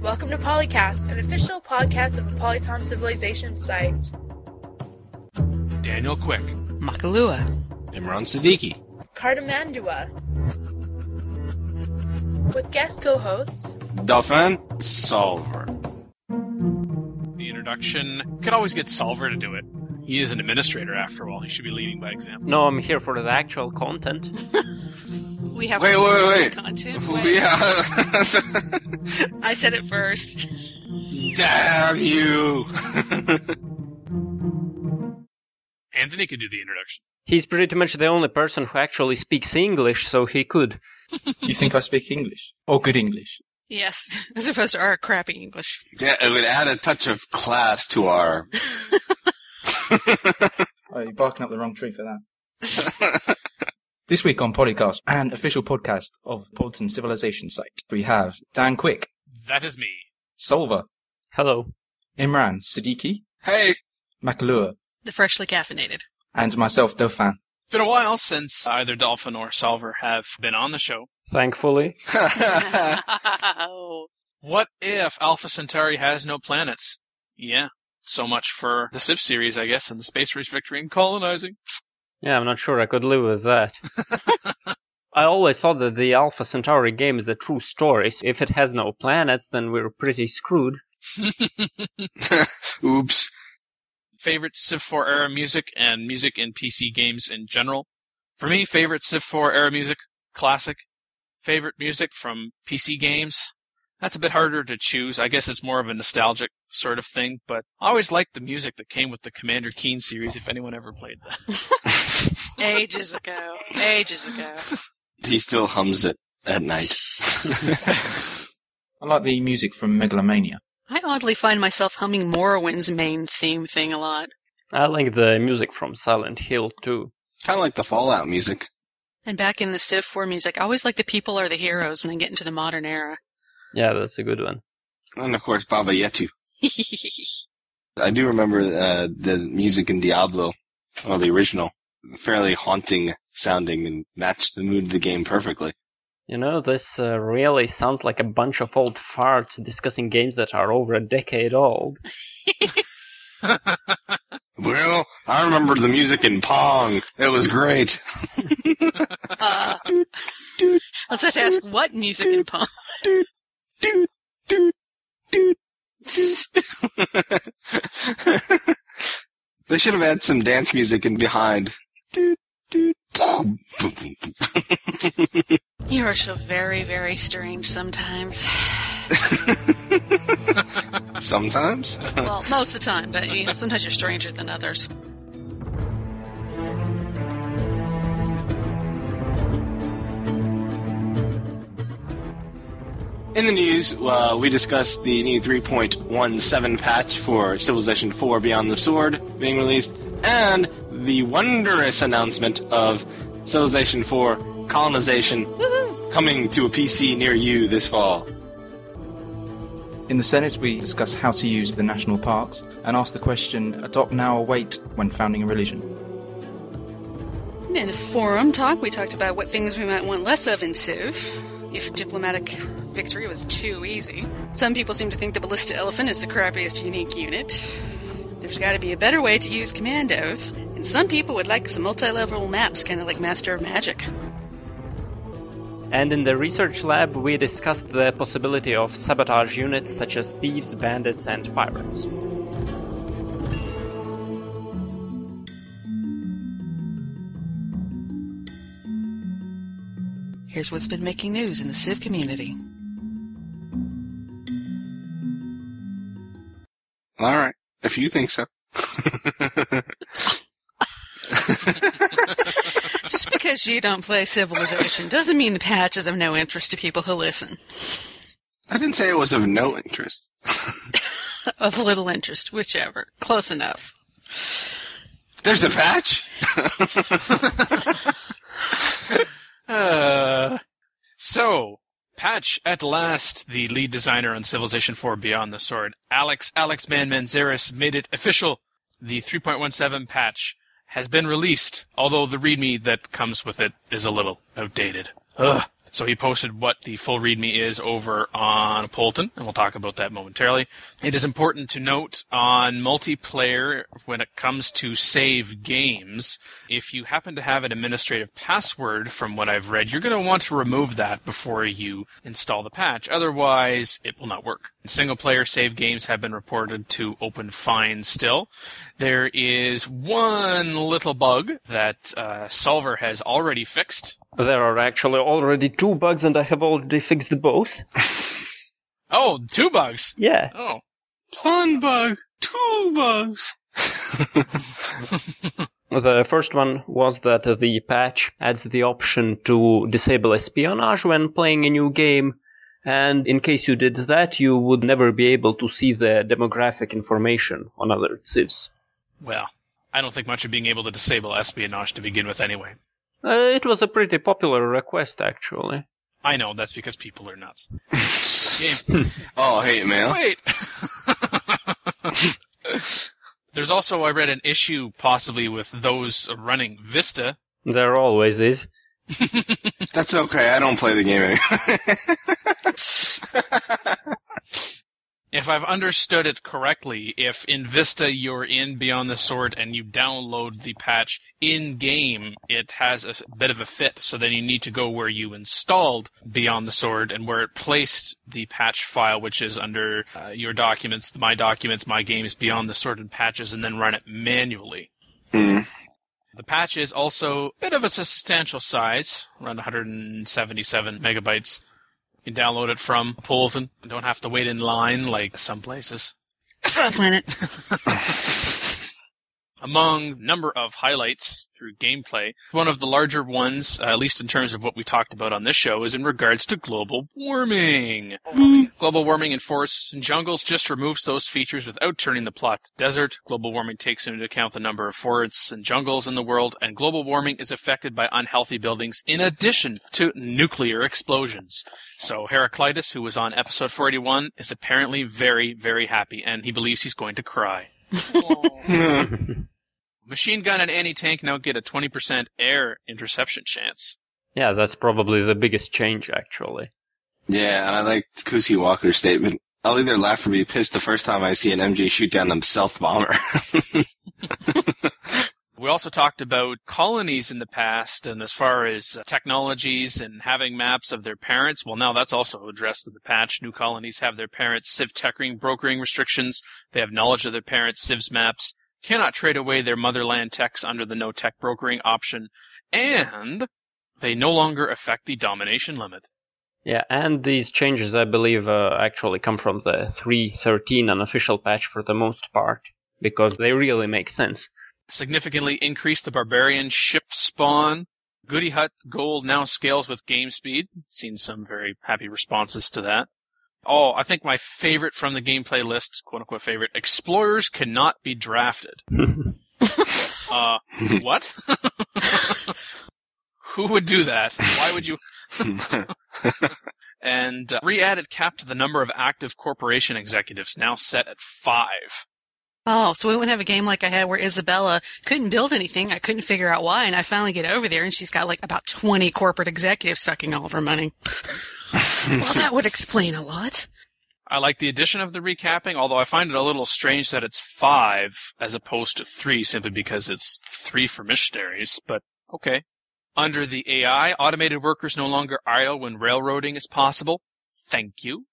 Welcome to Polycast, an official podcast of the Polyton Civilization site. Daniel Quick. Makalua. Imran Siddiqui. Cardamandua. With guest co-hosts Dauphin Solver. The introduction could always get Solver to do it. He is an administrator after all. He should be leading by example. No, I'm here for the actual content. We have Wait. content. Yeah. I said it first. Damn you! Anthony could do the introduction. He's pretty much the only person who actually speaks English, so he could. You think I speak English? Or good English? Yes, as opposed to our crappy English. Yeah, it would add a touch of class to our... Oh, you're barking up the wrong tree for that. This week on Polycast, an official podcast of Polyton Civilization site, we have Dan Quick, That is me. Solver, Hello. Imran Siddiqui, Hey! Makalua, The freshly caffeinated. and myself, Dauphin. It's been a while since either Dolphin or Solver have been on the show. Thankfully. Oh. What if Alpha Centauri has no planets? Yeah. So much for the Civ series, I guess, and the Space Race Victory and colonizing. Yeah, I'm not sure I could live with that. I always thought that the Alpha Centauri game is a true story. So if it has no planets, then we're pretty screwed. Oops. Favorite Civ 4 era music and music in PC games in general. For me, favorite Civ 4 era music, classic. Favorite music from PC games. That's a bit harder to choose. I guess it's more of a nostalgic sort of thing, but I always liked the music that came with the Commander Keen series, if anyone ever played that. Ages ago. He still hums it at night. I like the music from Megalomania. I oddly find myself humming Morrowind's main theme thing a lot. I like the music from Silent Hill, too. Kind of like the Fallout music. And back in the Civ 4 music, I always like the people are the heroes when I get into the modern era. Yeah, that's a good one. And of course, Baba Yetu. I do remember the music in Diablo, or the original. Fairly haunting sounding and matched the mood of the game perfectly. You know, this really sounds like a bunch of old farts discussing games that are over a decade old. Well, I remember the music in Pong. It was great. Let's have to ask what music in Pong. They should have had some dance music in behind. You are so very, very strange sometimes. Sometimes? Well, most of the time, but sometimes you're stranger than others. In the news, we discussed the new 3.17 patch for Civilization 4 Beyond the Sword being released, and the wondrous announcement of Civilization 4 Colonization coming to a PC near you this fall. In the Senate, we discuss how to use the national parks and ask the question, adopt now or wait when founding a religion. In the forum talk, we talked about what things we might want less of in Civ, if diplomatic victory was too easy. Some people seem to think the Ballista Elephant is the crappiest unique unit. There's got to be a better way to use commandos, and some people would like some multi-level maps, kind of like Master of Magic. And in the research lab, we discussed the possibility of sabotage units such as thieves, bandits, and pirates. Here's what's been making news in the Civ community. All right, if you think so. Just because you don't play Civilization doesn't mean the patch is of no interest to people who listen. I didn't say it was of no interest. Of little interest, whichever. Close enough. There's the patch? So, Patch at last, the lead designer on Civilization 4 Beyond the Sword, Alex Manmanzares, made it official. The 3.17 patch has been released, although the README that comes with it is a little outdated. Ugh. So he posted what the full README is over on Polton, and we'll talk about that momentarily. It is important to note on multiplayer, when it comes to save games, if you happen to have an administrative password from what I've read, you're going to want to remove that before you install the patch. Otherwise, it will not work. Single-player save games have been reported to open fine still. There is one little bug that Solver has already fixed. There are actually already 2 bugs, and I have already fixed both. Oh, 2 bugs? Yeah. Oh. 1 bug, 2 bugs. The first one was that the patch adds the option to disable espionage when playing a new game, and in case you did that, you would never be able to see the demographic information on other civs. Well, I don't think much of being able to disable espionage to begin with anyway. It was a pretty popular request, actually. I know, that's because people are nuts. Oh, hate mail. Wait! There's also, I read, an issue possibly with those running Vista. There always is. That's okay, I don't play the game anymore. If I've understood it correctly, if in Vista you're in Beyond the Sword and you download the patch in-game, it has a bit of a fit, so then you need to go where you installed Beyond the Sword and where it placed the patch file, which is under your documents, my games, Beyond the Sword and patches, and then run it manually. Mm. The patch is also a bit of a substantial size, around 177 megabytes. You can download it from Polton and don't have to wait in line like some places. Planet. Among number of highlights through gameplay, one of the larger ones, at least in terms of what we talked about on this show, is in regards to global warming. Global warming in forests and jungles just removes those features without turning the plot to desert. Global warming takes into account the number of forests and jungles in the world, and global warming is affected by unhealthy buildings in addition to nuclear explosions. So Heraclitus, who was on episode 481, is apparently very, very happy, and he believes he's going to cry. Machine gun and anti-tank now get a 20% air interception chance. Yeah, that's probably the biggest change, actually. Yeah, and I like Kusi Walker's statement. I'll either laugh or be pissed the first time I see an MG shoot down a stealth bomber. We also talked about colonies in the past, and as far as technologies and having maps of their parents, well, now that's also addressed in the patch. New colonies have their parents' civ teching, brokering restrictions. They have knowledge of their parents' civs maps, cannot trade away their motherland techs under the no tech brokering option, and they no longer affect the domination limit. Yeah, and these changes, I believe, actually come from the 3.13 unofficial patch for the most part, because they really make sense. Significantly increased the barbarian ship spawn. Goody Hut Gold now scales with game speed. Seen some very happy responses to that. Oh, I think my favorite from the gameplay list, quote-unquote favorite, explorers cannot be drafted. What? Who would do that? Why would you? And re-added cap to the number of active corporation executives, now set at 5. Oh, so we wouldn't have a game like I had where Isabella couldn't build anything. I couldn't figure out why, and I finally get over there, and she's got like about 20 corporate executives sucking all of her money. Well, that would explain a lot. I like the addition of the recapping, although I find it a little strange that it's 5 as opposed to 3, simply because it's 3 for missionaries, but okay. Under the AI, automated workers no longer idle when railroading is possible. Thank you.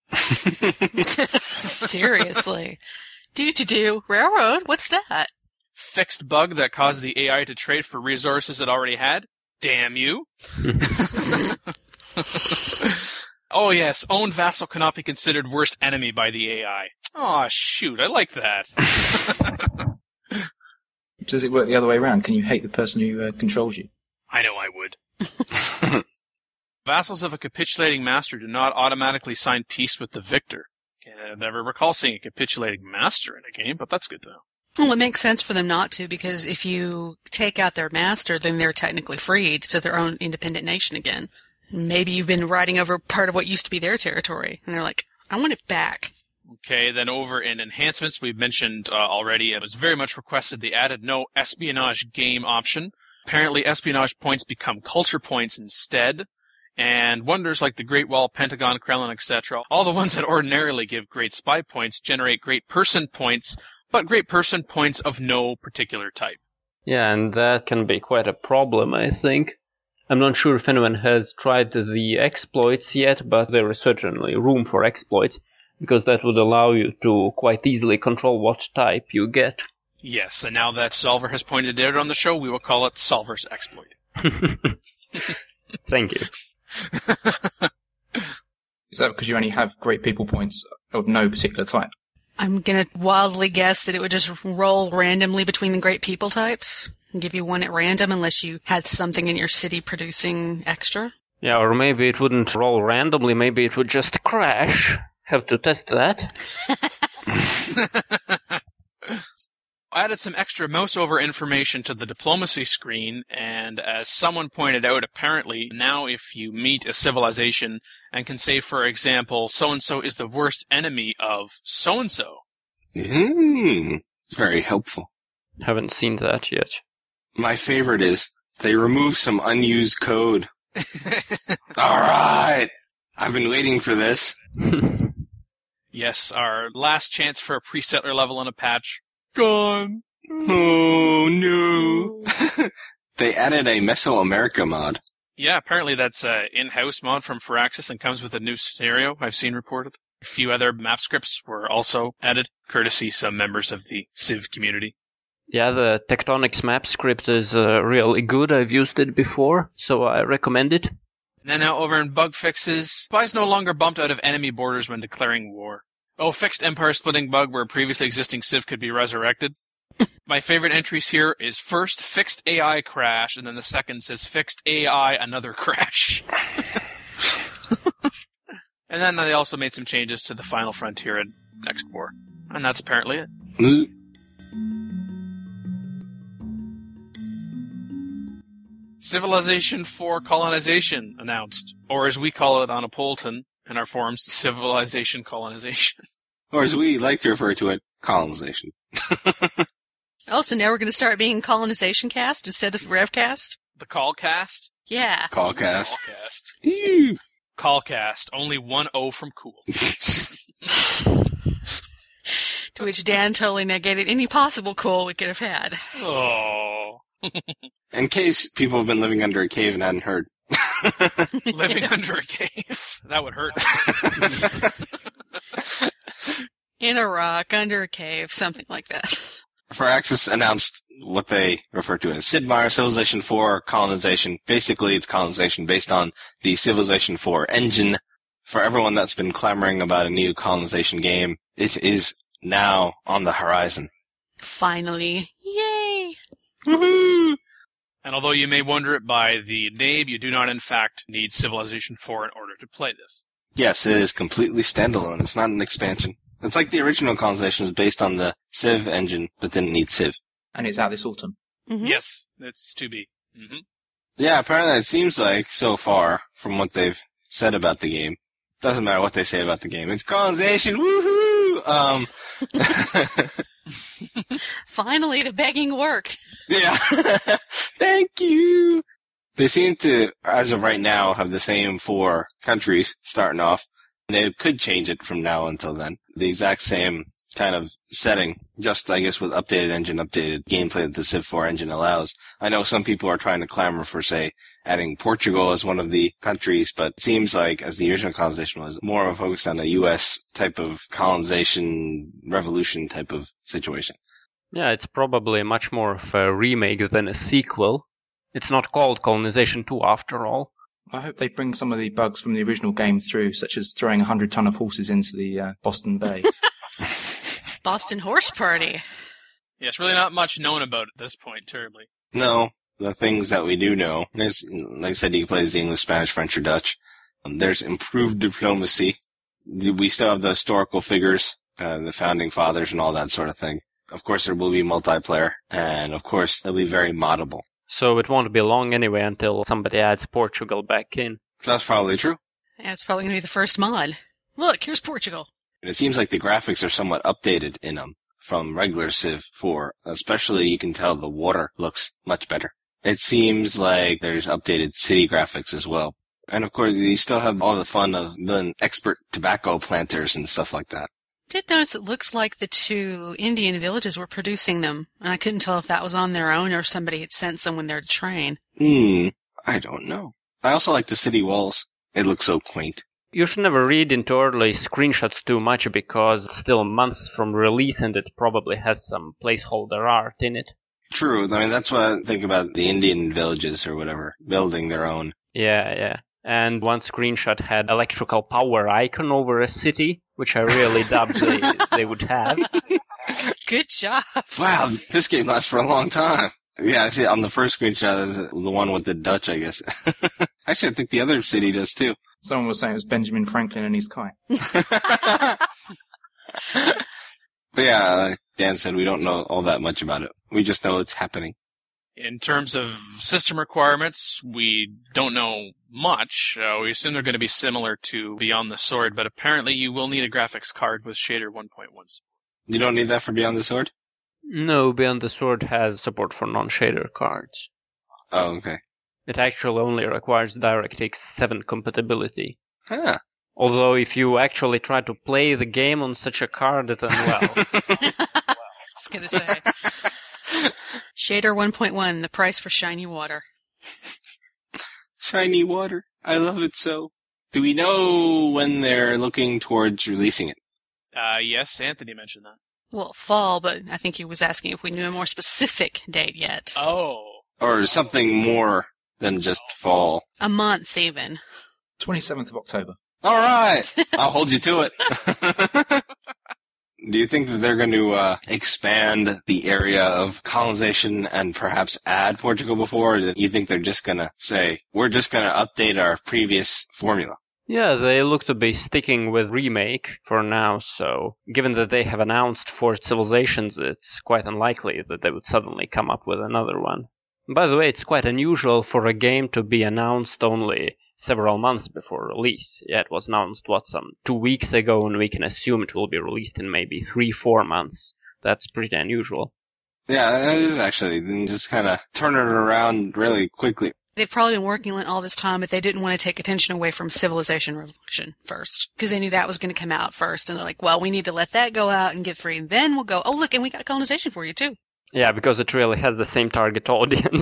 Seriously. Do. Railroad? What's that? Fixed bug that caused the AI to trade for resources it already had. Damn you. Oh yes, own vassal cannot be considered worst enemy by the AI. Aw, shoot, I like that. Does it work the other way around? Can you hate the person who controls you? I know I would. Vassals of a capitulating master do not automatically sign peace with the victor. I never recall seeing a capitulating master in a game, but that's good to know. Well, it makes sense for them not to, because if you take out their master, then they're technically freed to their own independent nation again. Maybe you've been riding over part of what used to be their territory, and they're like, I want it back. Okay, then over in enhancements, we've mentioned already, it was very much requested the added no espionage game option. Apparently, espionage points become culture points instead. and wonders like the Great Wall, Pentagon, Kremlin, etc., all the ones that ordinarily give great spy points, generate great person points, but great person points of no particular type. Yeah, and that can be quite a problem, I think. I'm not sure if anyone has tried the exploits yet, but there is certainly room for exploits, because that would allow you to quite easily control what type you get. Yes, and now that Solver has pointed it out on the show, we will call it Solver's exploit. Thank you. Is that because you only have great people points of no particular type? I'm gonna wildly guess that it would just roll randomly between the great people types and give you one at random unless you had something in your city producing extra. Yeah, or maybe it wouldn't roll randomly, maybe it would just crash. Have to test that. I added some extra mouse-over information to the diplomacy screen, and as someone pointed out, apparently, now if you meet a civilization and can say, for example, so-and-so is the worst enemy of so-and-so. It's very helpful. Haven't seen that yet. My favorite is they remove some unused code. Alright! I've been waiting for this. Yes, our last chance for a pre-settler level on a patch. Gone. Oh, no. They added a Mesoamerica mod. Yeah, apparently that's an in-house mod from Firaxis and comes with a new scenario I've seen reported. A few other map scripts were also added, courtesy some members of the Civ community. Yeah, the Tectonics map script is really good. I've used it before, so I recommend it. And then now over in bug fixes, spies no longer bumped out of enemy borders when declaring war. Oh, fixed empire splitting bug where previously existing Civ could be resurrected. My favorite entries here is first fixed AI crash, and then the second says fixed AI another crash. And then they also made some changes to the Final Frontier and Next War. And that's apparently it. Civilization 4 colonization announced, or as we call it on Apolton in our forums, civilization colonization. Or as we like to refer to it, colonization. Oh, so now we're going to start being colonization cast instead of revcast? The Callcast? Yeah. Callcast. Callcast. Callcast. Only one O from cool. To which Dan totally negated any possible cool we could have had. Oh. In case people have been living under a cave and hadn't heard. Living under a cave? That would hurt. In a rock, under a cave, something like that. Firaxis announced what they refer to as Sid Meier Civilization 4 colonization. Basically, it's colonization based on the Civilization 4 engine. For everyone that's been clamoring about a new colonization game, it is now on the horizon. Finally. Yay! Woohoo! And although you may wonder it by the name, you do not in fact need Civilization 4 in order to play this. Yes, it is completely standalone. It's not an expansion. It's like the original colonization was based on the Civ engine, but didn't need Civ. And it's out this autumn. Mm-hmm. Yes, it's to be. Mm-hmm. Yeah, apparently it seems like, so far, from what they've said about the game, doesn't matter what they say about the game, it's colonization, woohoo! Finally, the begging worked. Yeah. Thank you! They seem to, as of right now, have the same 4 countries starting off. They could change it from now until then. The exact same kind of setting, just, I guess, with updated engine, updated gameplay that the Civ 4 engine allows. I know some people are trying to clamor for, say, adding Portugal as one of the countries, but it seems like, as the original colonization was, more of a focus on a U.S. type of colonization, revolution type of situation. Yeah, it's probably much more of a remake than a sequel. It's not called Colonization 2 after all. I hope they bring some of the bugs from the original game through, such as throwing 100 ton of horses into the Boston Bay. Boston Horse Party. Yeah, it's really not much known about at this point, terribly. No, the things that we do know, there's, like I said, you can play the English, Spanish, French, or Dutch. There's improved diplomacy. We still have the historical figures, the founding fathers and all that sort of thing. Of course, there will be multiplayer, and of course, they'll be very moddable. So it won't be long anyway until somebody adds Portugal back in. That's probably true. Yeah, it's probably going to be the first mod. Look, here's Portugal. And it seems like the graphics are somewhat updated in them from regular Civ 4. Especially, you can tell the water looks much better. It seems like there's updated city graphics as well. And of course, you still have all the fun of the expert tobacco planters and stuff like that. Did notice it looks like the 2 Indian villages were producing them, and I couldn't tell if that was on their own or somebody had sent someone there to train. I don't know. I also like the city walls. It looks so quaint. You should never read into early screenshots too much because it's still months from release and it probably has some placeholder art in it. True. I mean, that's what I think about the Indian villages or whatever, building their own. Yeah. And one screenshot had electrical power icon over a city, which I really doubt they would have. Good job. Wow, this game lasts for a long time. Yeah, I see it on the first screenshot, the one with the Dutch, I guess. Actually, I think the other city does too. Someone was saying it was Benjamin Franklin and his kite. But yeah, like Dan said, we don't know all that much about it. We just know it's happening. In terms of system requirements, we don't know much. We assume they're going to be similar to Beyond the Sword, but apparently you will need a graphics card with Shader 1.1. You don't need that for Beyond the Sword? No, Beyond the Sword has support for non-shader cards. Oh, okay. It actually only requires DirectX 7 compatibility. Huh. Although if you actually try to play the game on such a card, then well. I was going to say. Shader 1.1, the price for shiny water. Shiny water. I love it so. Do we know when they're looking towards releasing it? Yes, Anthony mentioned that. Well, fall, but I think he was asking if we knew a more specific date yet. Oh. Or something more than just fall. A month, even. 27th of October. All right. I'll hold you to it. Do you think that they're going to expand the area of colonization and perhaps add Portugal before? Or do you think they're just going to say, we're just going to update our previous formula? Yeah, they look to be sticking with Remake for now, so given that they have announced 4 civilizations, it's quite unlikely that they would suddenly come up with another one. By the way, it's quite unusual for a game to be announced only several months before release. Yeah, it was announced, some 2 weeks ago, and we can assume it will be released in maybe 3-4 months. That's pretty unusual. Yeah, that is actually. Then just kind of turn it around really quickly. They've probably been working on it all this time, but they didn't want to take attention away from Civilization Revolution first, because they knew that was going to come out first, and they're like, well, we need to let that go out and get free, and then we'll go, oh, look, and we got colonization for you, too. Yeah, because it really has the same target audience.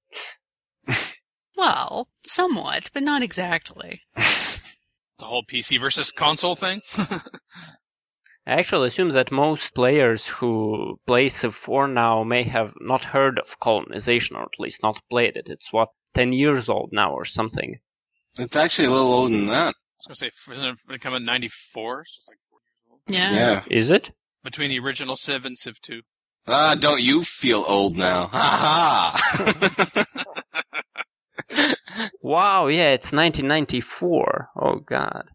Well, somewhat, but not exactly. The whole PC versus console thing? I actually assume that most players who play Civ 4 now may have not heard of colonization, or at least not played it. It's 10 years old now or something. It's actually a little older than that. I was going to say, isn't it come in 94? So it's like 4 years old. Yeah. Is it? Between the original Civ and Civ 2. Don't you feel old now. Ha ha! Wow, yeah, it's 1994. Oh, God.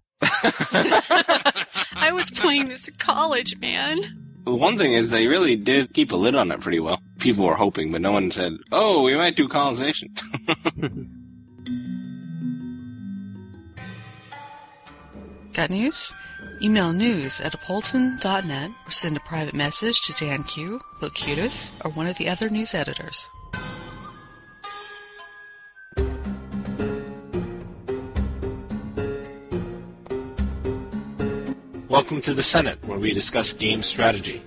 I was playing this in college, man. The one thing is they really did keep a lid on it pretty well. People were hoping, but no one said, oh, we might do colonization. Got news? Email news@apolton.net or send a private message to Dan Q, Locutus, or one of the other news editors. Welcome to the Senate, where we discuss game strategy.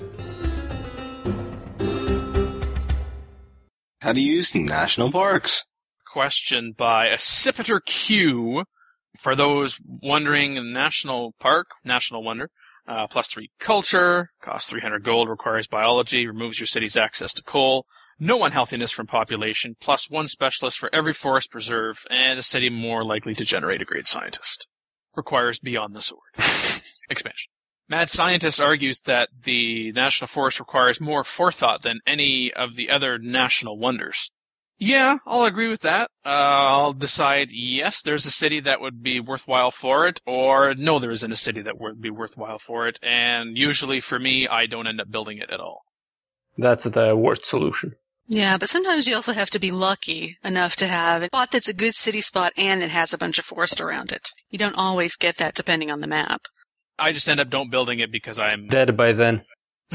How do you use national parks? Question by Accipiter Q. For those wondering, national park, national wonder, +3 culture, costs 300 gold, requires biology, removes your city's access to coal, no unhealthiness from population, +1 specialist for every forest preserve, and a city more likely to generate a great scientist. Requires Beyond the Sword. Expansion. Mad Scientist argues that the National Forest requires more forethought than any of the other national wonders. Yeah, I'll agree with that. I'll decide, yes, there's a city that would be worthwhile for it, or no, there isn't a city that would be worthwhile for it, and usually for me, I don't end up building it at all. That's the worst solution. Yeah, but sometimes you also have to be lucky enough to have a spot that's a good city spot and that has a bunch of forest around it. You don't always get that depending on the map. I just end up don't building it because I'm dead by then.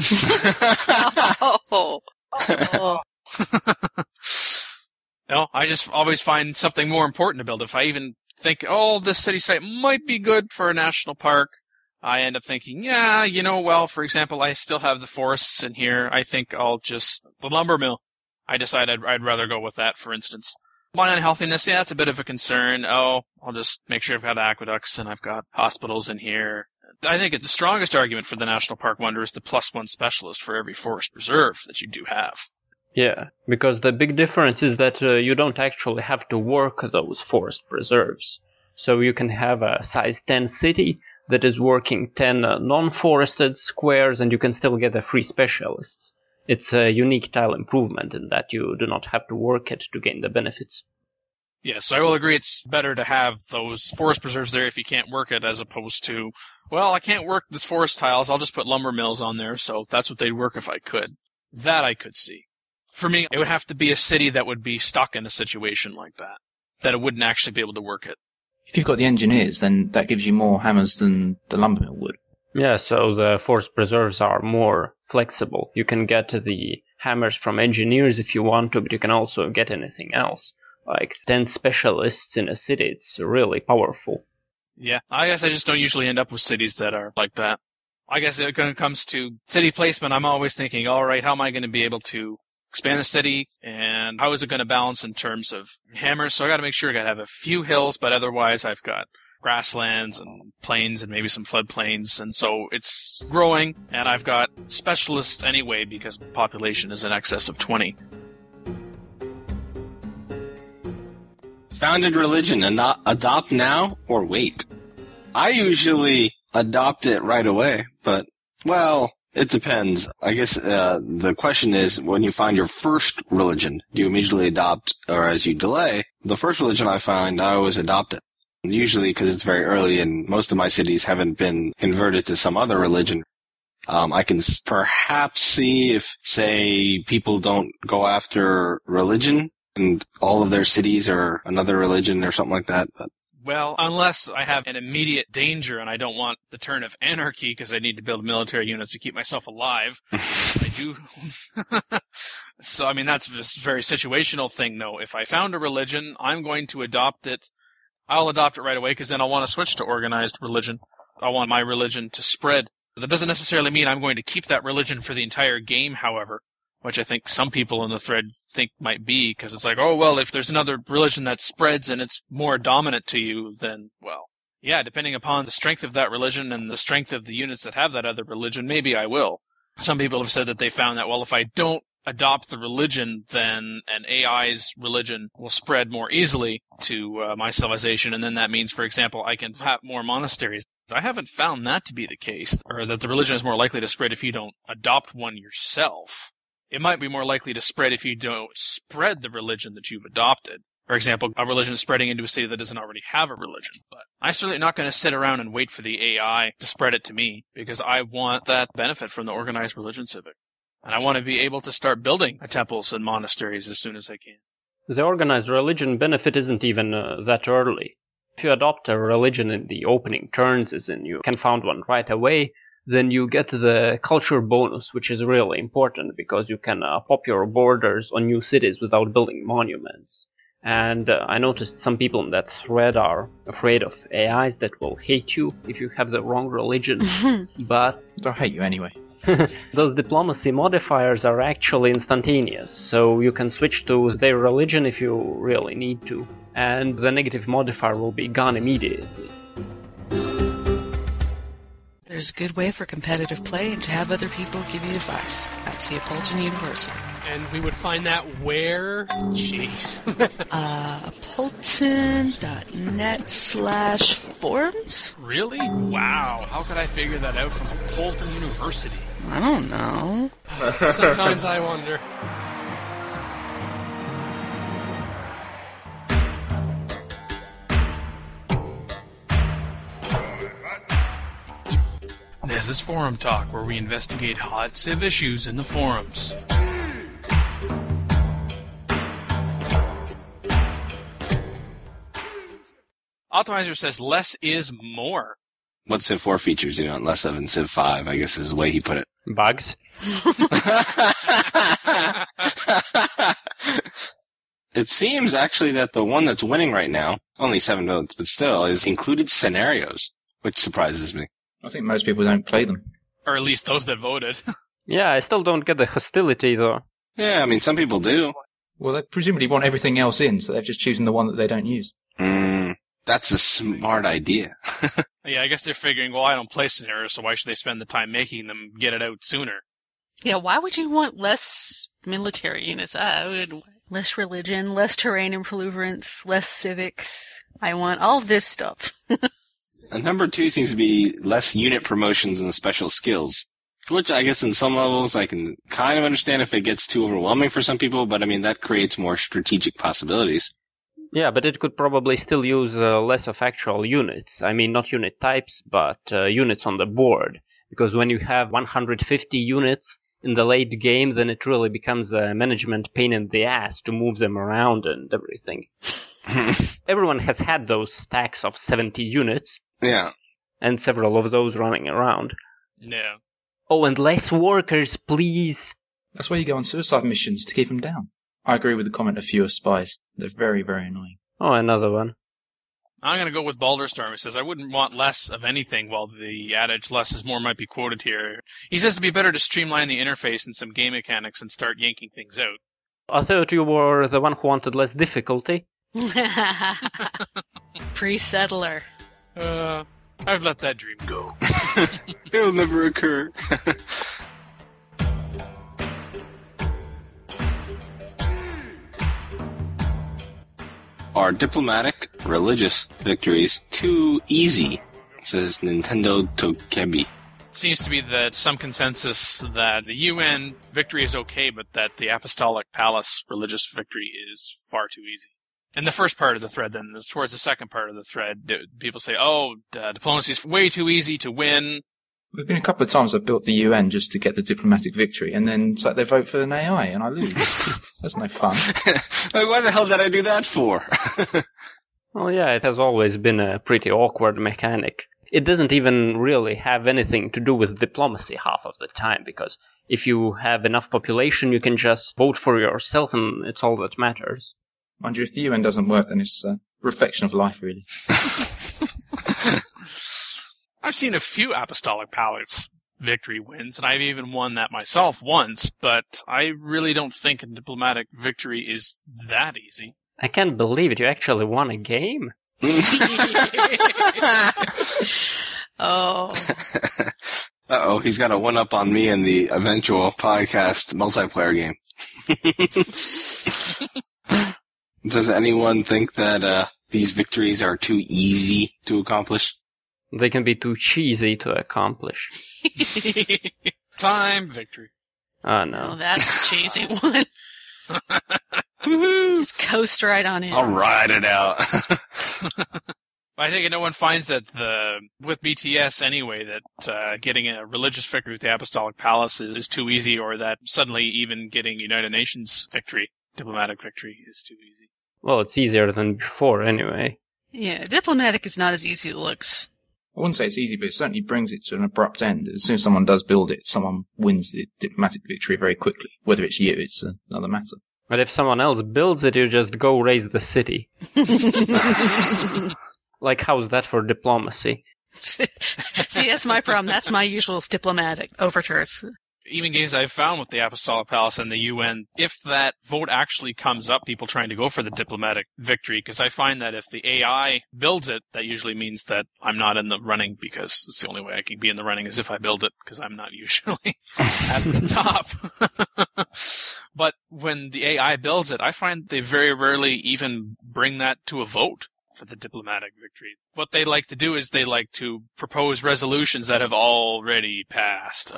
Oh. No, I just always find something more important to build. If I even think, oh, this city site might be good for a national park. I end up thinking, yeah, for example, I still have the forests in here. I think the lumber mill. I decided I'd rather go with that, for instance. One unhealthiness, yeah, that's a bit of a concern. Oh, I'll just make sure I've got aqueducts and I've got hospitals in here. I think the strongest argument for the National Park Wonder is the +1 specialist for every forest preserve that you do have. Yeah, because the big difference is that you don't actually have to work those forest preserves. So you can have a size 10 city that is working 10 non-forested squares and you can still get a free specialist. It's a unique tile improvement in that you do not have to work it to gain the benefits. Yes, I will agree it's better to have those forest preserves there if you can't work it, as opposed to, well, I can't work this forest tiles, I'll just put lumber mills on there, so that's what they'd work if I could. That I could see. For me, it would have to be a city that would be stuck in a situation like that it wouldn't actually be able to work it. If you've got the engineers, then that gives you more hammers than the lumber mill would. Yeah, so the forest preserves are more flexible. You can get the hammers from engineers if you want to, but you can also get anything else. Like 10 specialists in a city, it's really powerful. Yeah, I guess I just don't usually end up with cities that are like that. I guess when it comes to city placement, I'm always thinking, all right, how am I going to be able to expand the city, and how is it going to balance in terms of hammers? So I got to make sure I got to have a few hills, but otherwise I've got grasslands and plains and maybe some floodplains, and so it's growing, and I've got specialists anyway because population is in excess of 20. Founded religion, and not adopt now or wait? I usually adopt it right away, but, well, it depends. I guess the question is, when you find your first religion, do you immediately adopt, or as you delay? The first religion I find, I always adopt it. Usually because it's very early and most of my cities haven't been converted to some other religion. I can perhaps see if, say, people don't go after religion and all of their cities are another religion or something like that. But well, unless I have an immediate danger and I don't want the turn of anarchy because I need to build military units to keep myself alive. I do. So, I mean, that's just a very situational thing, though. If I found a religion, I'm going to adopt it. I'll adopt it right away because then I'll want to switch to organized religion. I want my religion to spread. That doesn't necessarily mean I'm going to keep that religion for the entire game, however, which I think some people in the thread think might be, because it's like, oh, well, if there's another religion that spreads and it's more dominant to you, then, well, yeah, depending upon the strength of that religion and the strength of the units that have that other religion, maybe I will. Some people have said that they found that, well, if I don't adopt the religion, then an AI's religion will spread more easily to my civilization, and then that means, for example, I can have more monasteries. I haven't found that to be the case, or that the religion is more likely to spread if you don't adopt one yourself. It might be more likely to spread if you don't spread the religion that you've adopted. For example, a religion is spreading into a city that doesn't already have a religion. But I'm certainly not going to sit around and wait for the AI to spread it to me, because I want that benefit from the organized religion civic. And I want to be able to start building temples and monasteries as soon as I can. The organized religion benefit isn't even that early. If you adopt a religion in the opening turns, as in you can found one right away, then you get the culture bonus, which is really important because you can pop your borders on new cities without building monuments. And I noticed some people in that thread are afraid of AIs that will hate you if you have the wrong religion, but they'll hate you anyway. Those diplomacy modifiers are actually instantaneous, so you can switch to their religion if you really need to, and the negative modifier will be gone immediately. There's a good way for competitive play and to have other people give you advice. That's the Appulton University. And we would find that where? Jeez. Appulton.net/forums? Really? Wow. How could I figure that out from Appulton University? I don't know. Sometimes I wonder. This is Forum Talk, where we investigate hot civ issues in the forums. Optimizer says less is more. What Civ 4 features do you want less of in Civ 5, I guess is the way he put it. Bugs? It seems actually that the one that's winning right now, only 7 votes, but still, is included scenarios, which surprises me. I think most people don't play them. Or at least those that voted. Yeah, I still don't get the hostility, though. Yeah, I mean, some people do. Well, they presumably want everything else in, so they've just chosen the one that they don't use. That's a smart idea. Yeah, I guess they're figuring, well, I don't play scenarios, so why should they spend the time making them get it out sooner? Yeah, why would you want less military units? Less religion, less terrain improvements, less civics. I want all this stuff. And number 2 seems to be less unit promotions and special skills. Which I guess in some levels I can kind of understand if it gets too overwhelming for some people, but I mean, that creates more strategic possibilities. Yeah, but it could probably still use less of actual units. I mean, not unit types, but units on the board. Because when you have 150 units in the late game, then it really becomes a management pain in the ass to move them around and everything. Everyone has had those stacks of 70 units. Yeah. And several of those running around. Yeah. Oh, and less workers, please. That's why you go on suicide missions, to keep them down. I agree with the comment of fewer spies. They're very, very annoying. Oh, another one. I'm going to go with Balderstorm. He says, I wouldn't want less of anything, while the adage less is more might be quoted here. He says it'd be better to streamline the interface and some game mechanics and start yanking things out. I thought you were the one who wanted less difficulty. Pre-settler. I've let that dream go. It'll never occur. Are diplomatic, religious victories too easy? Says Nintendo Tokebi. Seems to be that some consensus that the UN victory is okay, but that the Apostolic Palace religious victory is far too easy. In the first part of the thread, then, towards the second part of the thread, people say, diplomacy is way too easy to win. There've been a couple of times I've built the UN just to get the diplomatic victory, and then it's like they vote for an AI, and I lose. That's no fun. Like, why the hell did I do that for? Well, yeah, it has always been a pretty awkward mechanic. It doesn't even really have anything to do with diplomacy half of the time, because if you have enough population, you can just vote for yourself, and it's all that matters. Mind you, if the UN doesn't work, then it's a reflection of life, really. I've seen a few Apostolic Palace victory wins, and I've even won that myself once, but I really don't think a diplomatic victory is that easy. I can't believe it. You actually won a game? Oh. Uh-oh, he's got a one-up on me in the eventual podcast multiplayer game. Does anyone think that these victories are too easy to accomplish? They can be too cheesy to accomplish. Time victory. Oh, no. Oh, that's the cheesy one. Just coast right on in. I'll ride it out. I think no one finds that with BTS anyway, that getting a religious victory with the Apostolic Palace is too easy, or that suddenly even getting United Nations victory, diplomatic victory, is too easy. Well, it's easier than before anyway. Yeah, diplomatic is not as easy as it looks. I wouldn't say it's easy, but it certainly brings it to an abrupt end. As soon as someone does build it, someone wins the diplomatic victory very quickly. Whether it's you, it's another matter. But if someone else builds it, you just go raise the city. Like, how's that for diplomacy? See, that's my problem. That's my usual diplomatic overtures. Even games I've found with the Apostolic Palace and the UN, if that vote actually comes up, people trying to go for the diplomatic victory, because I find that if the AI builds it, that usually means that I'm not in the running, because it's the only way I can be in the running is if I build it, because I'm not usually at the top. But when the AI builds it, I find they very rarely even bring that to a vote for the diplomatic victory. What they like to do is they like to propose resolutions that have already passed.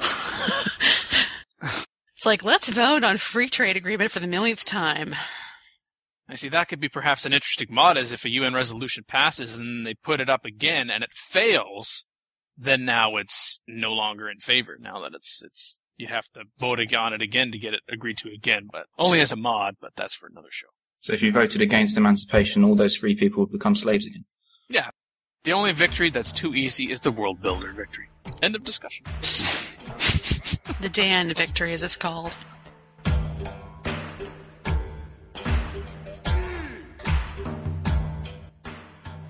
It's like, let's vote on free trade agreement for the millionth time. I see that could be perhaps an interesting mod, as if a UN resolution passes and they put it up again and it fails, then now it's no longer in favor. Now that it's you have to vote on it again to get it agreed to again, but only as a mod, but that's for another show. So if you voted against emancipation, all those free people would become slaves again? Yeah. The only victory that's too easy is the World Builder victory. End of discussion. The Dan victory, as it's called.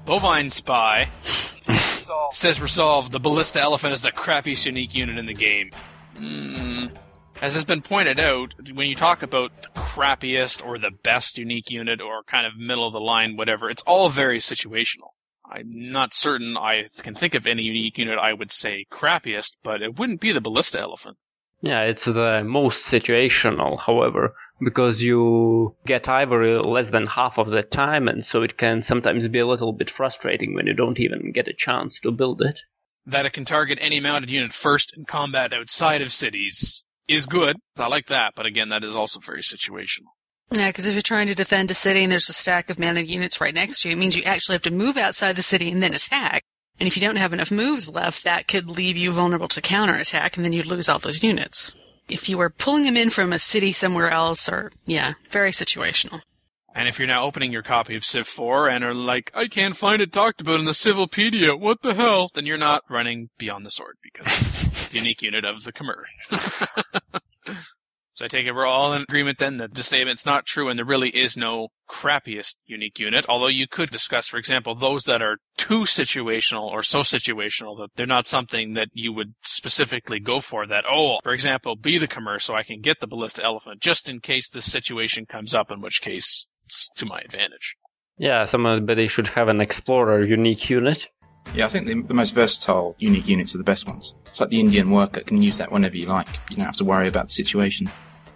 Bovine Spy says resolved, the Ballista Elephant is the crappiest unique unit in the game. As has been pointed out, when you talk about the crappiest or the best unique unit or kind of middle of the line, whatever, it's all very situational. I'm not certain I can think of any unique unit I would say crappiest, but it wouldn't be the Ballista Elephant. Yeah, it's the most situational, however, because you get ivory less than half of the time, and so it can sometimes be a little bit frustrating when you don't even get a chance to build it. That it can target any mounted unit first in combat outside of cities is good. I like that, but again, that is also very situational. Yeah, because if you're trying to defend a city and there's a stack of mounted units right next to you, it means you actually have to move outside the city and then attack. And if you don't have enough moves left, that could leave you vulnerable to counterattack, and then you'd lose all those units. If you were pulling them in from a city somewhere else, very situational. And if you're now opening your copy of Civ 4 and are like, I can't find it talked about in the Civilopedia, what the hell? Then you're not running Beyond the Sword, because it's the unique unit of the Khmer. So I take it we're all in agreement then that the statement's not true and there really is no crappiest unique unit, although you could discuss, for example, those that are too situational or so situational that they're not something that you would specifically go for that, for example, be the Khmer so I can get the Ballista Elephant just in case this situation comes up, in which case it's to my advantage. Yeah, somebody should have an Explorer unique unit. Yeah, I think the most versatile unique units are the best ones. It's like the Indian worker, can use that whenever you like. You don't have to worry about the situation.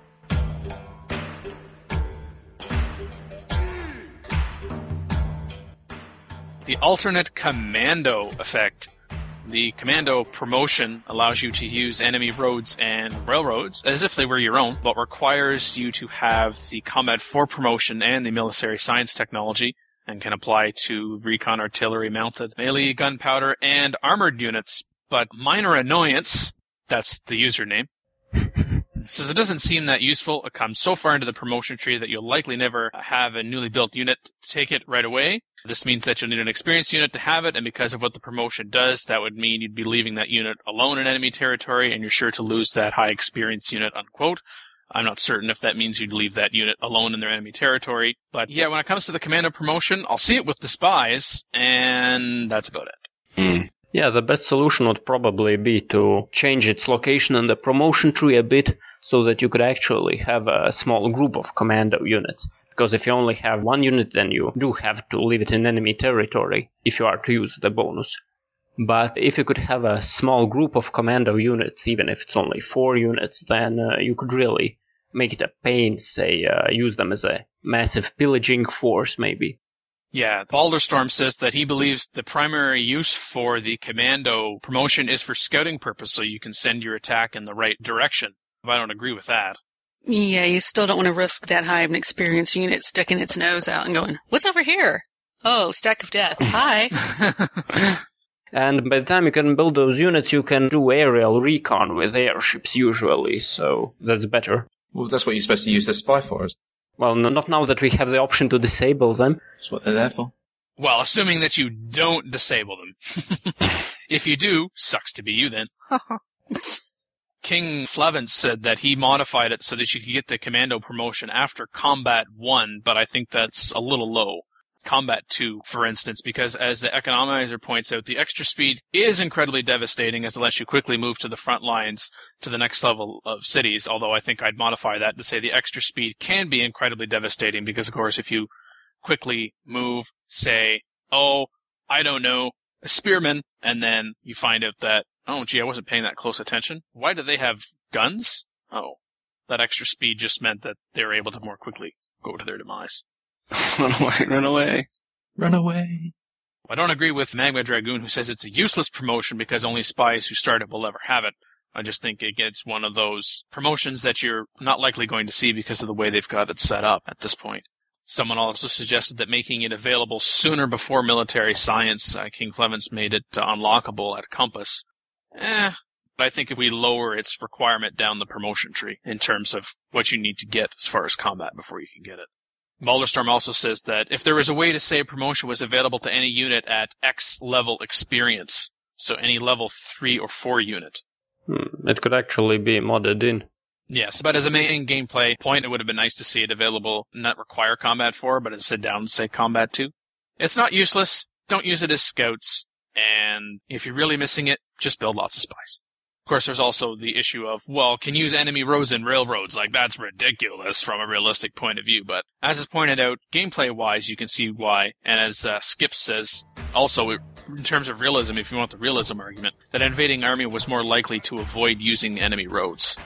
The alternate commando effect. The commando promotion allows you to use enemy roads and railroads as if they were your own, but requires you to have the Combat 4 promotion and the military science technology, and can apply to recon artillery mounted, melee, gunpowder, and armored units. But minor annoyance, that's the username, says it doesn't seem that useful. It comes so far into the promotion tree that you'll likely never have a newly built unit to take it right away. This means that you'll need an experienced unit to have it, and because of what the promotion does, that would mean you'd be leaving that unit alone in enemy territory, and you're sure to lose that high experience unit, unquote. I'm not certain if that means you'd leave that unit alone in their enemy territory. But yeah, when it comes to the commando promotion, I'll see it with the spies, and that's about it. Yeah, the best solution would probably be to change its location in the promotion tree a bit so that you could actually have a small group of commando units. Because if you only have one unit, then you do have to leave it in enemy territory if you are to use the bonus. But if you could have a small group of commando units, even if it's only 4 units, then you could really make it a pain, say, use them as a massive pillaging force, maybe. Yeah, Balderstorm says that he believes the primary use for the commando promotion is for scouting purpose, so you can send your attack in the right direction. I don't agree with that. Yeah, you still don't want to risk that high of an experienced unit sticking its nose out and going, what's over here? Oh, stack of death. Hi. And by the time you can build those units, you can do aerial recon with airships usually, so that's better. Well, that's what you're supposed to use the spy for. Well, not now that we have the option to disable them. That's what they're there for. Well, assuming that you don't disable them. If you do, sucks to be you then. King Flevance said that he modified it so that you could get the commando promotion after Combat 1, but I think that's a little low. Combat 2, for instance, because as the economizer points out, the extra speed is incredibly devastating as it lets you quickly move to the front lines to the next level of cities, although I think I'd modify that to say the extra speed can be incredibly devastating because, of course, if you quickly move, say, I don't know, a spearman, and then you find out that, oh, gee, I wasn't paying that close attention. Why do they have guns? Oh, that extra speed just meant that they were able to more quickly go to their demise. Run away, run away. Run away. I don't agree with Magma Dragoon, who says it's a useless promotion because only spies who start it will ever have it. I just think it gets one of those promotions that you're not likely going to see because of the way they've got it set up at this point. Someone also suggested that making it available sooner before military science, King Flevance made it unlockable at Compass. But I think if we lower its requirement down the promotion tree in terms of what you need to get as far as combat before you can get it. Balderstorm also says that if there was a way to say promotion was available to any unit at X level experience, so any level 3 or 4 unit. It could actually be modded in. Yes, but as a main gameplay point, it would have been nice to see it available, not require Combat 4, but instead down, say, Combat 2. It's not useless. don't use it as scouts, and if you're really missing it, just build lots of spies. Of course, there's also the issue of, well, can use enemy roads and railroads. Like, that's ridiculous from a realistic point of view. But as is pointed out, gameplay-wise, you can see why. And as Skip says, also, in terms of realism, if you want the realism argument, that an invading army was more likely to avoid using enemy roads.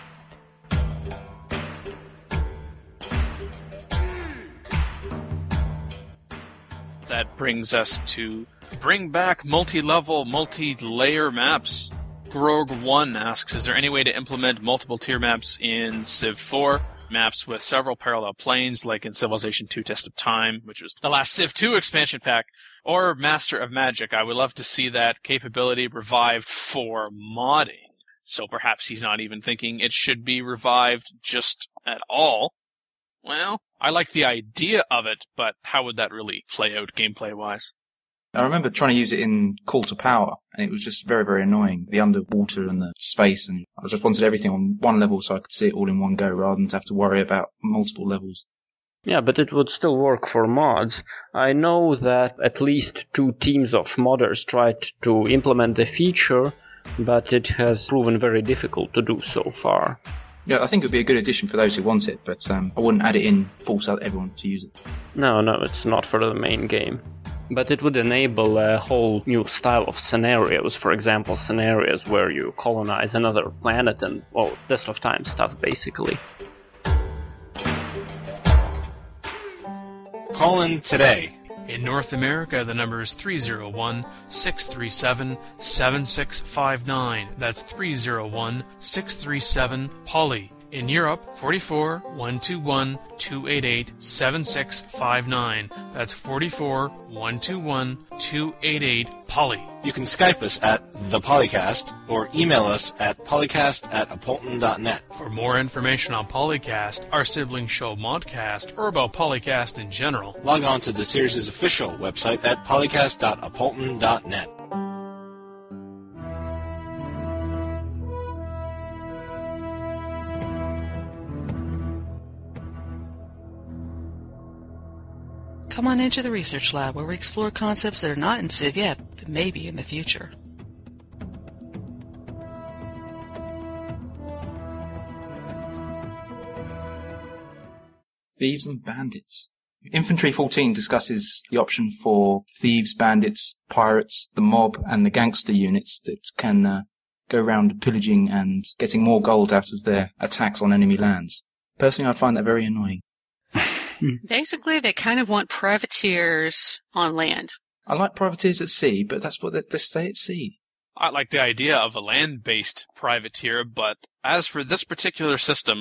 That brings us to bring back multi-level, multi-layer maps. Rogue1 asks, is there any way to implement multiple tier maps in Civ 4? Maps with several parallel planes, like in Civilization 2 Test of Time, which was the last Civ 2 expansion pack, or Master of Magic. I would love to see that capability revived for modding. So perhaps he's not even thinking it should be revived just at all. Well, I like the idea of it, but how would that really play out gameplay-wise? I remember trying to use it in Call to Power, and it was just very, very annoying. The underwater and the space, and I just wanted everything on one level so I could see it all in one go, rather than to have to worry about multiple levels. Yeah, but it would still work for mods. I know that at least 2 teams of modders tried to implement the feature, but it has proven very difficult to do so far. Yeah, I think it would be a good addition for those who want it, but I wouldn't add it in, force out everyone to use it. No, it's not for the main game. But it would enable a whole new style of scenarios. For example, scenarios where you colonize another planet and, well, Test of Time stuff, basically. Call in today. In North America, the number is 301-637-7659. That's 301-637-POLY. In Europe, 44-121-288-7659. That's 44-121-288-POLY. You can Skype us at The Polycast or email us at polycast@apolton.net. For more information on Polycast, our sibling show Modcast, or about Polycast in general, log on to the series' official website at polycast.apolton.net. Come on into the research lab where we explore concepts that are not in Civ yet, but maybe in the future. Thieves and Bandits. Infantry 14 discusses the option for thieves, bandits, pirates, the mob, and the gangster units that can go around pillaging and getting more gold out of their attacks on enemy lands. Personally, I'd find that very annoying. Basically, they kind of want privateers on land. I like privateers at sea, but that's what they stay at sea. I like the idea of a land-based privateer, but as for this particular system,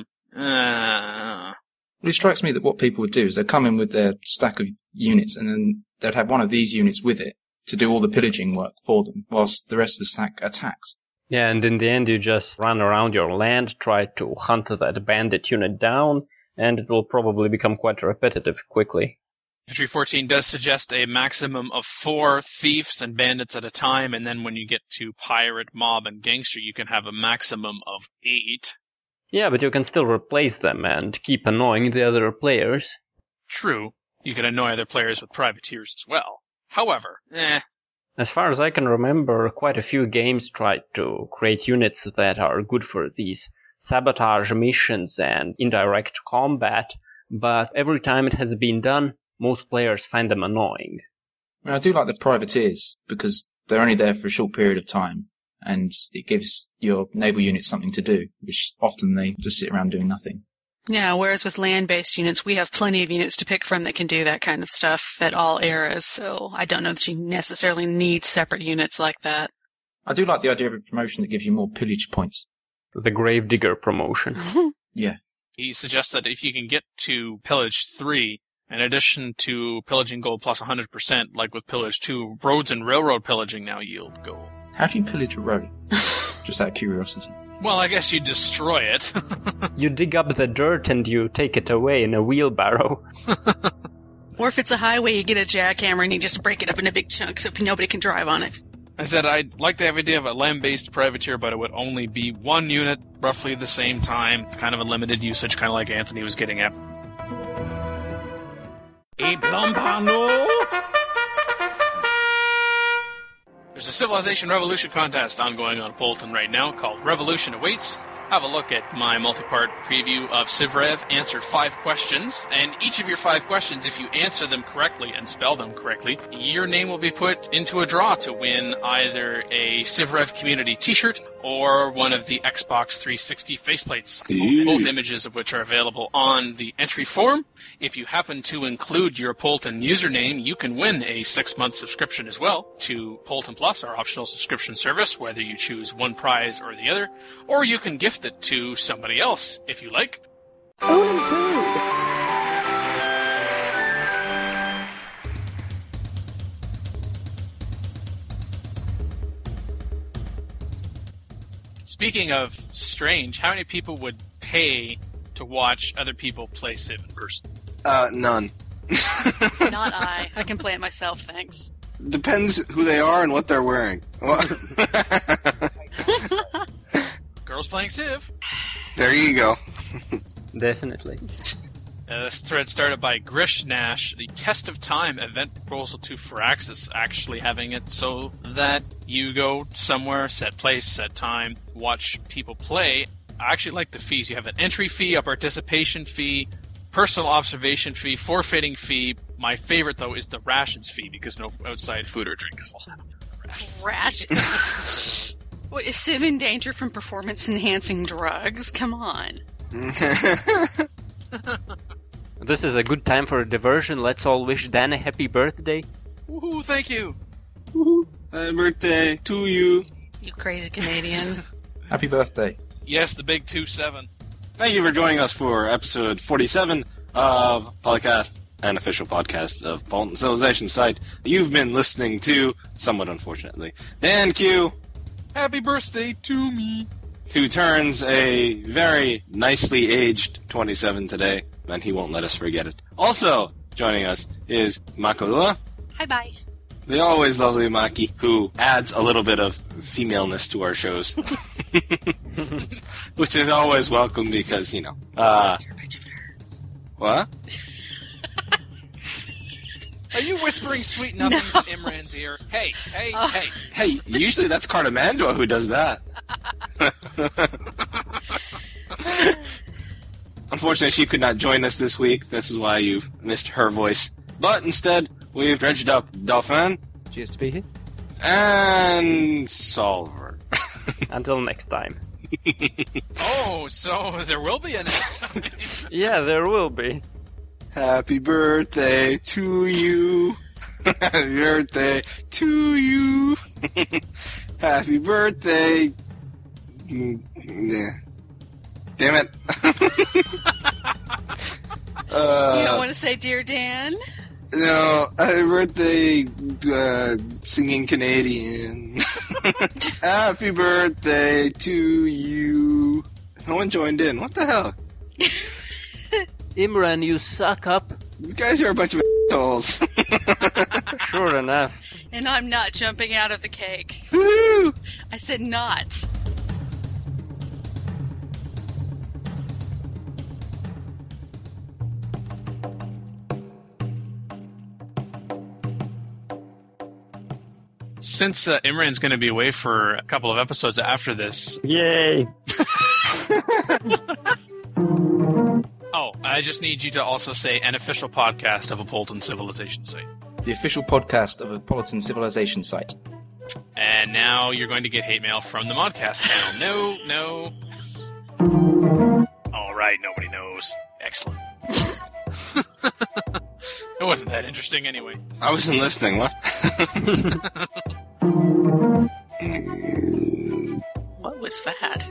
Well, it strikes me that what people would do is they'd come in with their stack of units, and then they'd have one of these units with it to do all the pillaging work for them, whilst the rest of the stack attacks. Yeah, and in the end you just run around your land, try to hunt that bandit unit down, and it will probably become quite repetitive quickly. Infantry 14 does suggest a maximum of 4 thieves and bandits at a time, and then when you get to pirate, mob, and gangster, you can have a maximum of 8. Yeah, but you can still replace them and keep annoying the other players. True, you can annoy other players with privateers as well. However, As far as I can remember, quite a few games tried to create units that are good for these sabotage missions and indirect combat, but every time it has been done, most players find them annoying. I mean, I do like the privateers, because they're only there for a short period of time, and it gives your naval units something to do, which often they just sit around doing nothing. Yeah, whereas with land-based units, we have plenty of units to pick from that can do that kind of stuff at all eras, so I don't know that you necessarily need separate units like that. I do like the idea of a promotion that gives you more pillage points. The Gravedigger promotion. Yeah. he suggests that if you can get to Pillage 3, in addition to pillaging gold plus 100%, like with Pillage 2, roads and railroad pillaging now yield gold. How do you pillage a road? Just out of curiosity. Well, I guess you destroy it. You dig up the dirt and you take it away in a wheelbarrow. Or if it's a highway, you get a jackhammer and you just break it up into big chunks so nobody can drive on it. I said I'd like to have the idea of a land-based privateer, but it would only be one unit, roughly the same time, kind of a limited usage, kind of like Anthony was getting at. There's a Civilization Revolution contest ongoing on Polton right now called Revolution Awaits. Have a look at my multi-part preview of CivRev. Answer 5 questions, and each of your 5 questions, if you answer them correctly and spell them correctly, your name will be put into a draw to win either a CivRev community t-shirt or one of the Xbox 360 faceplates, both images of which are available on the entry form. If you happen to include your Polton username, you can win a 6-month subscription as well to Polton Plus, our optional subscription service, whether you choose one prize or the other, or you can gift it to somebody else if you like. Speaking of strange, how many people would pay to watch other people play Civ in person? None. Not I. I can play it myself, thanks. Depends who they are and what they're wearing. Girls playing Civ. There you go. Definitely. This thread started by Grish Nash, the Test of Time event proposal to Firaxis, actually having it so that you go somewhere, set place, set time, watch people play. I actually like the fees. You have an entry fee, a participation fee, personal observation fee, forfeiting fee. My favorite, though, is the rations fee, because no outside food or drink is allowed. Rations? What, is Civ in danger from performance-enhancing drugs? Come on. This is a good time for a diversion. Let's all wish Dan a happy birthday. Woohoo, thank you. Happy birthday to you. You crazy Canadian. Happy birthday. Yes, the big 2-7. Thank you for joining us for episode 47 of Polycast, an official podcast of Polton Civilization site. You've been listening to, somewhat unfortunately, Dan Q. Happy birthday to me. Who turns a very nicely aged 27 today, and he won't let us forget it. Also joining us is Makalua. Hi, bye. The always lovely Maki, who adds a little bit of femaleness to our shows. Which is always welcome because, you know. You're a bunch of nerds. What? Are you whispering sweet nothings in Imran's ear? Hey. Hey, usually that's Cardamandua who does that. Unfortunately, she could not join us this week. This is why you've missed her voice. But instead, we've dredged up Dauphin. Cheers to be here. And Solver. Until next time. Oh, so there will be a next time. Yeah, there will be. Happy birthday to you. Happy birthday to you. Happy birthday. Yeah. Damn it. You don't want to say Dear Dan? No, happy birthday, singing Canadian. Happy birthday to you. No one joined in. What the hell? Imran, you suck up. You guys are a bunch of assholes. Sure enough. And I'm not jumping out of the cake. Woo! I said not. Since Imran's going to be away for a couple of episodes after this... Yay! Oh, I just need you to also say an official podcast of a Polton Civilization site. The official podcast of a Polton Civilization site. And now you're going to get hate mail from the Modcast panel. No. All right, nobody knows. Excellent. It wasn't that interesting anyway. I wasn't listening, what? What was that?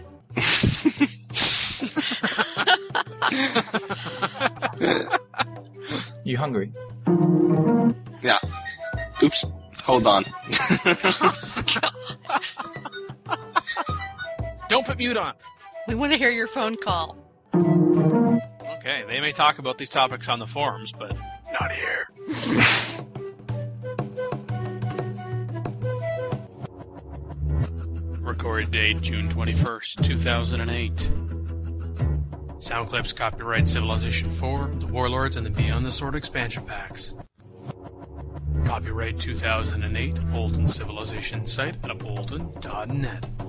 You hungry? Yeah. Oops. Hold on. Don't put mute on. We want to hear your phone call. Okay, they may talk about these topics on the forums, but not here. Recorded date June 21st, 2008. Sound clips copyright Civilization 4, The Warlords, and the Beyond the Sword expansion packs. Copyright 2008, Bolton Civilization site at bolton.net.